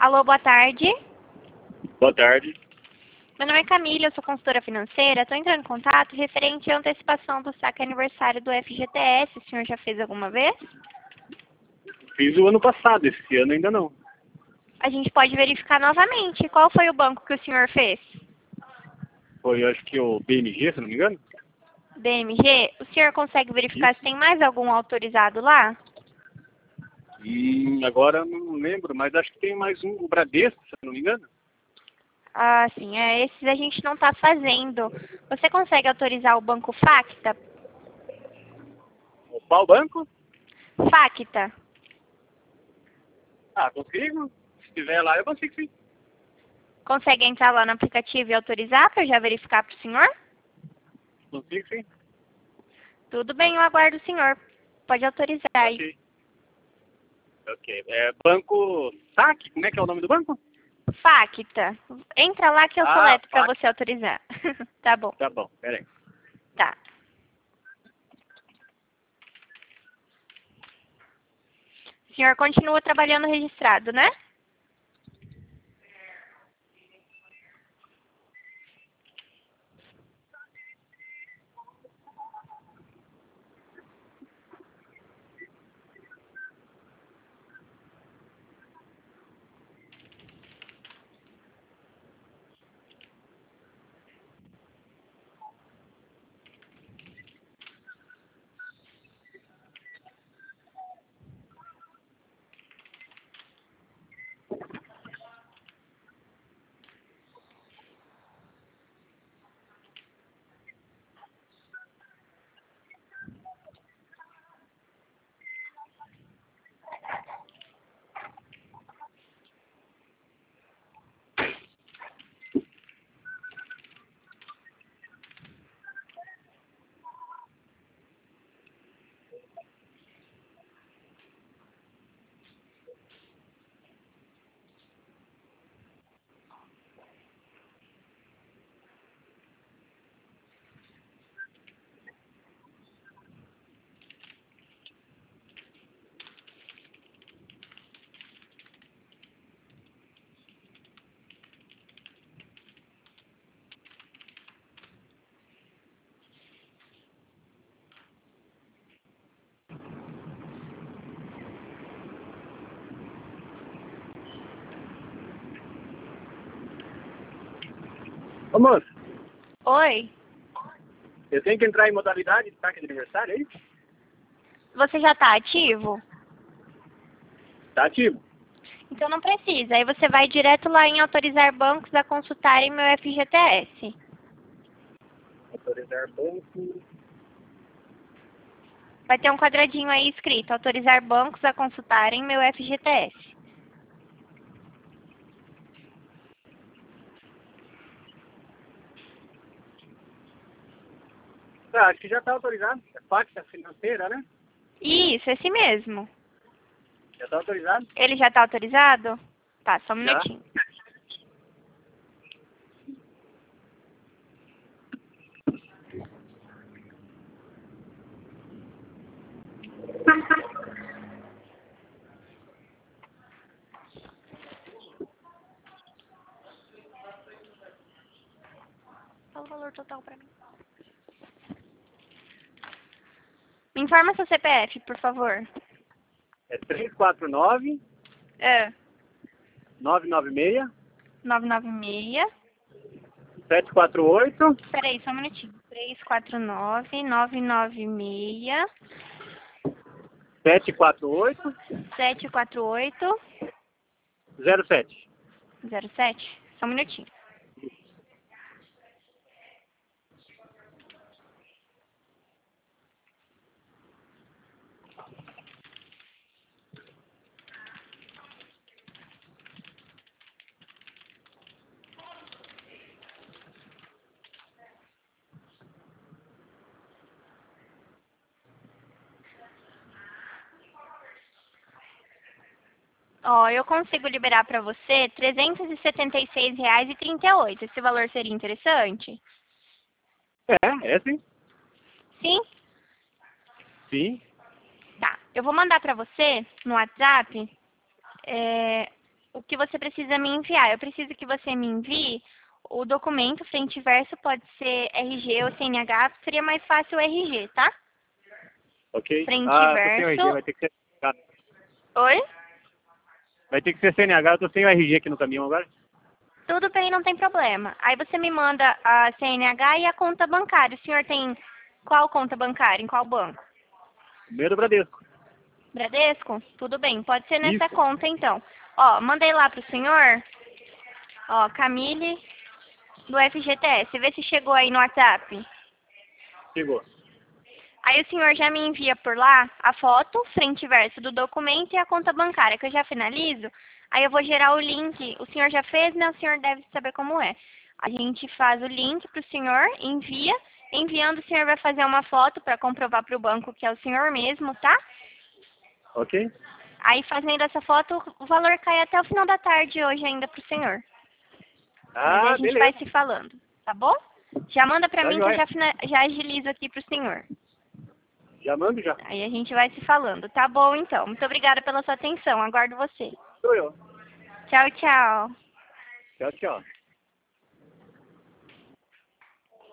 Alô, boa tarde. Boa tarde. Meu nome é Camila, eu sou consultora financeira. Estou entrando em contato referente à antecipação do saque aniversário do FGTS. O senhor já fez alguma vez? Fiz o ano passado, esse ano ainda não. A gente pode verificar novamente. Qual foi o banco que o senhor fez? Foi, acho que o BMG, se não me engano. BMG? O senhor consegue verificar Isso. se tem mais algum autorizado lá? Agora não lembro, mas acho que tem mais um, o Bradesco, se não me engano. Ah, sim. Esses a gente não está fazendo. Você consegue autorizar o banco Facta? O qual banco? Facta. Ah, consigo. Se estiver lá, eu consigo sim. Consegue entrar lá no aplicativo e autorizar para eu já verificar para o senhor? Consigo sim. Tudo bem, eu aguardo o senhor. Pode autorizar aí. Ok. Ok. É Banco Saque? Como é que é o nome do banco? Facta. Entra lá que eu Ah, soleto para Facta. você autorizar. Tá bom. Tá bom, peraí. Tá. O senhor continua trabalhando registrado, né? Ô, moço, Oi. eu tenho que entrar em modalidade de saque de aniversário, é isso? Você já está ativo? Tá ativo. Então não precisa. Aí você vai direto lá em autorizar bancos a consultarem meu FGTS. Autorizar banco. Vai ter um quadradinho aí escrito, autorizar bancos a consultarem meu FGTS. Ah, acho que já tá autorizado. É Facta financeira, né? Isso, esse mesmo. Já tá autorizado? Ele já está autorizado? Tá, só um Já. minutinho. Fala o valor total pra mim. Me informa seu CPF, por favor. É 349 É. 996 996. 748 Peraí, só um minutinho. 349-996. 748 748. 07. 07. Só um minutinho. Ó, eu consigo liberar para você R$ 376,38. Esse valor seria interessante? É sim. Sim? Sim. Tá. Eu vou mandar para você no WhatsApp o que você precisa me enviar. Eu preciso que você me envie o documento frente e verso, pode ser RG ou CNH, seria mais fácil o RG, tá? Ok. Frente e Tô sem o RG, verso. vai ter que ser CNH. Oi? Vai ter que ser CNH, eu tô sem o RG aqui no caminhão agora. Tudo bem, não tem problema. Aí você me manda a CNH e a conta bancária. O senhor tem qual conta bancária? Em qual banco? Primeiro do Bradesco. Bradesco? Tudo bem, pode ser nessa Isso. conta então. Ó, mandei lá pro senhor, ó, Camille do FGTS. Vê se chegou aí no WhatsApp. Chegou. Aí o senhor já me envia por lá a foto, frente e verso do documento e a conta bancária, que eu já finalizo. Aí eu vou gerar o link. O senhor já fez, né? O senhor deve saber como é. A gente faz o link para o senhor, envia. Enviando, o senhor vai fazer uma foto para comprovar para o banco que é o senhor mesmo, tá? Ok? Aí fazendo essa foto, o valor cai até o final da tarde hoje ainda para o senhor. Mas aí a gente vai Beleza. se falando, tá bom? Já manda para Tá mim que eu joia. já agilizo aqui para o senhor. Já mando já. Aí a gente vai se falando. Tá bom, então. Muito obrigada pela sua atenção. Aguardo você. Sou eu. Tchau, tchau. Tchau, tchau.